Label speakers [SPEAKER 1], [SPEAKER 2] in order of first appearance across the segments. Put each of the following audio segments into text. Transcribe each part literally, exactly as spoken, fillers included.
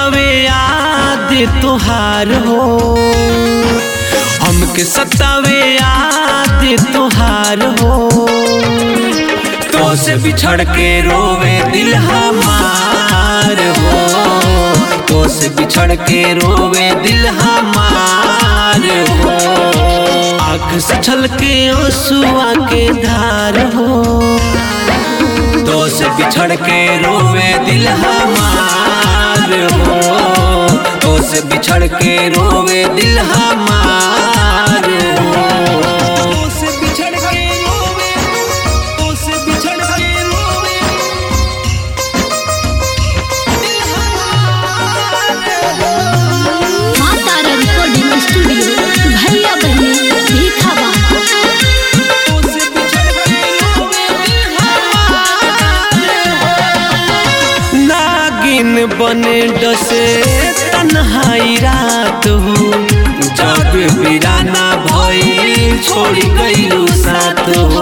[SPEAKER 1] सतावे याद तुहार हो, हमके सतावे याद तुहार हो। तो से बिछड़ के रोवे दिल हमार हो, तो से बिछड़ के रोवे दिल हमार हो। आँख से छलके आंसुआ के धार हो, तो से बिछड़ के रोवे दिल हमार हो, तो से बिछड़ के रोवे दिल हमार हो। तो से बिछड़ के रोवे, तो से बिछड़ के रोवे दिल हमार हो।
[SPEAKER 2] माँ तारा रिकॉर्डिंग स्टूडियो भैया बहनी भीखा बाबा।
[SPEAKER 1] तो से बिछड़ के रोवे दिल हमार हो। नागिन बने डसे तन्हाई रात हो, जब वीराना भई छोड़ गइलू साथ हो।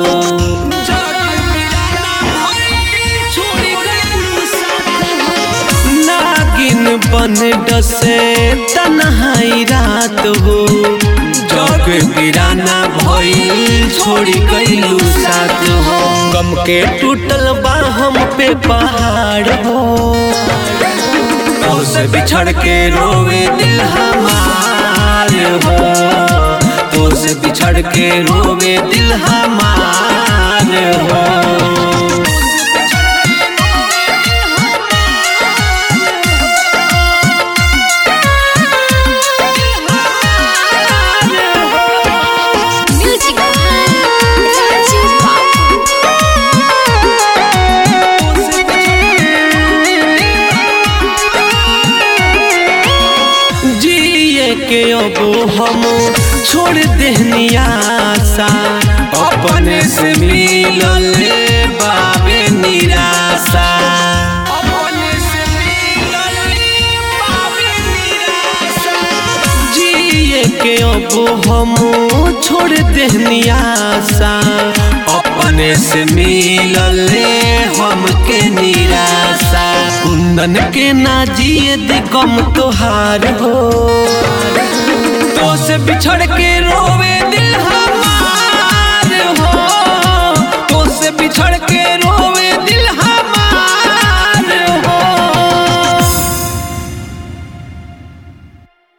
[SPEAKER 1] नागिन बन डसे तन्हाई रात हो, जब वीराना भई छोड़ गइलू साथ हो। गम के टूटल बा हम पे पहाड़ हो, तो से बिछड़ के रोवे दिल हमार हो, तो से बिछड़ के रोवे दिल हमार हो।
[SPEAKER 2] म्यूजिक राजीव बाबू।
[SPEAKER 1] जिए के अब हम छोड़ देहनी आशा, अपने से मिलल बाबे निराशा। अपने से मिलल बाबे निराशा। जिए के अब हम छोड़ देहनी आशा, अपने से मिलल हमके निराशा। कुंदन के ना जिए दे गम तोहार हो, तो से बिछड़ के रोवे दिल